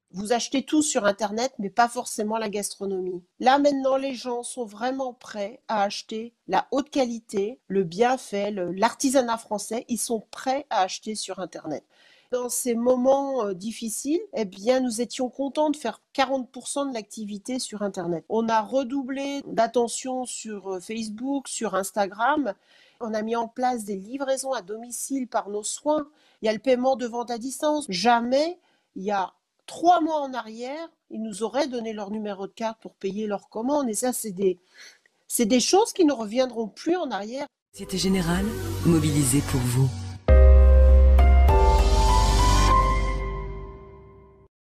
Vous achetez tout sur Internet, mais pas forcément la gastronomie. Là, maintenant, les gens sont vraiment prêts à acheter la haute qualité, le bien fait, l'artisanat français. Ils sont prêts à acheter sur Internet. Dans ces moments difficiles, eh bien, nous étions contents de faire 40% de l'activité sur Internet. On a redoublé d'attention sur Facebook, sur Instagram. On a mis en place des livraisons à domicile par nos soins. Il y a le paiement de vente à distance. Jamais, il y a 3 mois en arrière, ils nous auraient donné leur numéro de carte pour payer leurs commandes. Et ça, c'est des choses qui ne reviendront plus en arrière. Société Générale, mobilisée pour vous.